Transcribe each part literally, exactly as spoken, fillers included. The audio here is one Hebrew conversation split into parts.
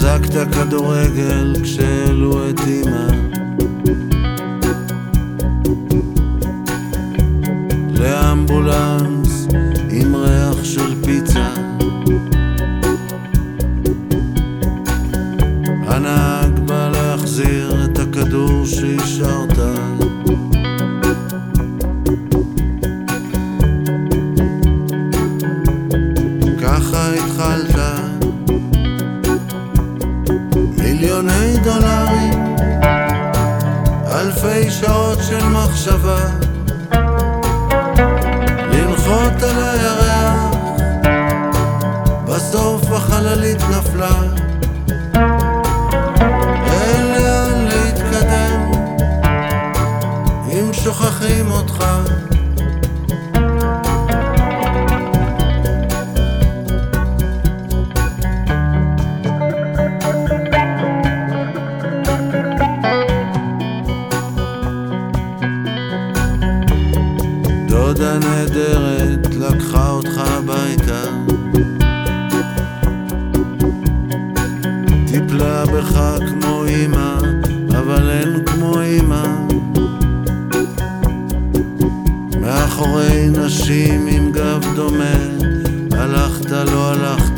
החזקת כדורגל כשהעלו את אמא לאמבולנס עם ריח של פיצה. הנהג בא להחזיר את הכדור שהשארת. ככה התחלת מיליוני דולרים, אלפי שעות של מחשבה, לנחות על הירח, בסוף החללית נפלה. אין לאן להתקדם אם שוכחים אותך. דודה נהדרת לקחה אותך הביתה, טיפלה בך כמו אמא, אבל אין כמו אמא. מאחורי נשים עם גב דומה, הלכת לא הלכת.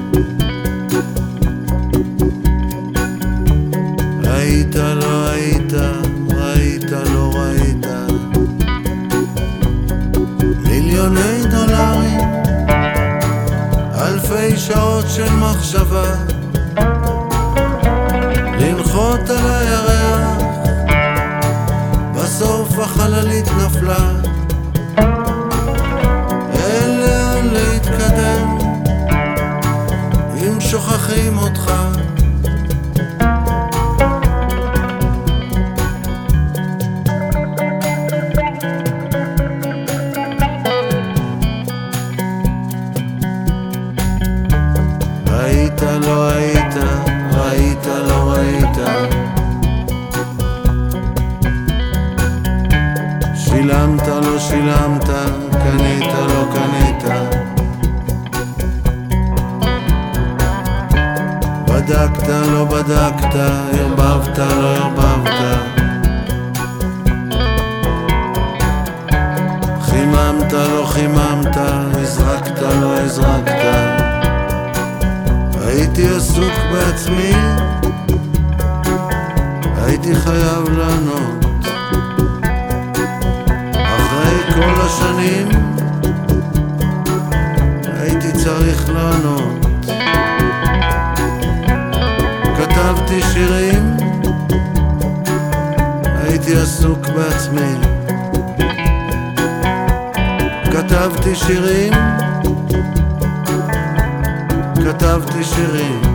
היית לא היית, ראית לא ראית. מיליוני דולרים, אלפי שעות של מחשבה, לנחות על הירח, בסוף החללית נפלה. אין לאן להתקדם אם שוכחים אותך. היית לא היית, ראית לא ראית. שילמת לא שילמת, קנית לא קנית. בדקת לא בדקת, הרבבת לא הרבבת. חיממת לא חיממת, הזרקת לא הזרקת. הייתי עסוק בעצמי, הייתי חייב לענות. אחרי כל השנים הייתי צריך לענות. כתבתי שירים, הייתי עסוק בעצמי. כתבתי שירים, כתבתי שירים.